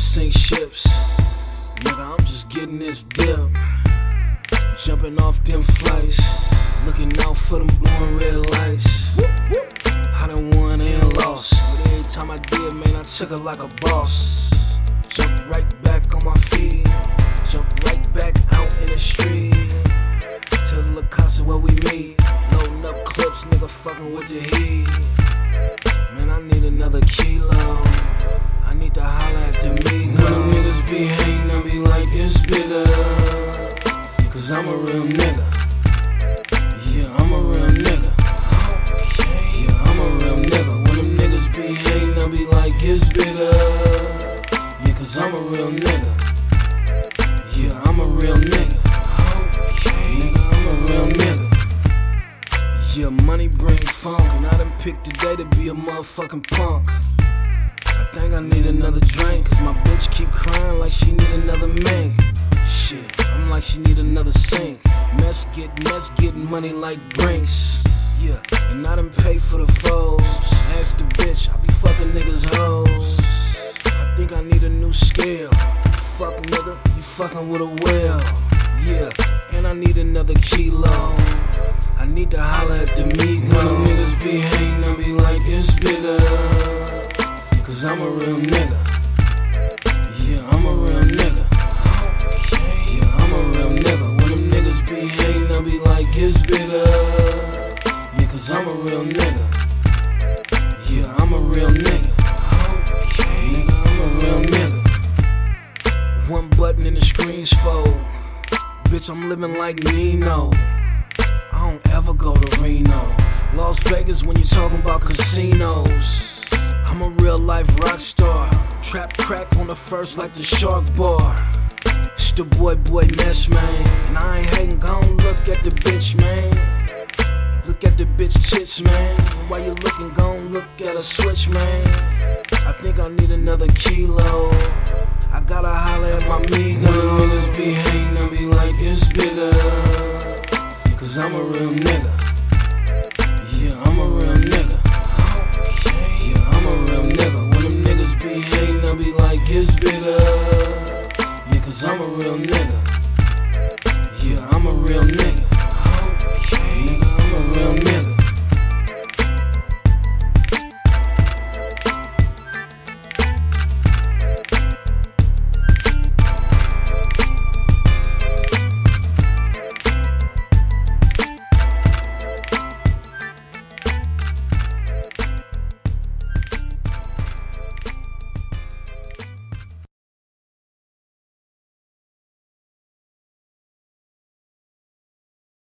sink ships. Nigga, I'm just getting this dip. Jumping off them flights, looking out for them blue and red lights. I done won and lost, but every time I did, man, I took it like a boss. Jumped right back on my feet, jumped right back out in the street. Tell the Lacasa where we meet, loading up clips, nigga fucking with the heat. Man, I need another kilo, I need to holler at the Migo. When them niggas be hating, I be like, it's bigger, cause I'm a real nigga. Yeah, I'm a real nigga. Yeah, I'm a real nigga. When them niggas be hating, I be like, it's bigger. Yeah, cause I'm a real nigga. Yeah, I'm a real nigga. Nigga, I'm a real nigga. Yeah, money bring funk, and I done picked today to be a motherfucking punk. I think I need another drink, cause my bitch keep crying like she need another mink. Shit, I'm like she need another sink. Mess getting money like Brinks. Yeah, and I done pay for the foes. Ask the bitch, I be fucking niggas hoes. I think I need a new scale. Fuck nigga, you fucking with a whale. Yeah, and I need another kilo. I need to holler at the Migo. When them niggas be hating, I be like, it's bigger, cause I'm a real nigga. Yeah, I'm a real nigga. Yeah, I'm a real nigga. When them niggas be hating, I be like, it's bigger. Yeah, cause I'm a real nigga. Yeah, I'm a real nigga. Nigga, I'm a real nigga. One button and the screen's fold. Bitch, I'm living like Nino. I don't ever go to Reno. Las Vegas when you talking about casinos. I'm a real life rock star. Trap crack on the first like the Shark Bar. It's the boy Ness, man. And I ain't hating, gon' look at the bitch, man. Look at the bitch tits, man. And while you looking, gon' look at a switch, man. I think I need another kilo. I gotta holler at my Migo. When the niggas be hating, I be like, it's bigger, cause I'm a real nigga. Yeah, I'm a real nigga. Yeah, I'm a real nigga. When them niggas be hating, I be like, it's bigger. Yeah, cause I'm a real nigga.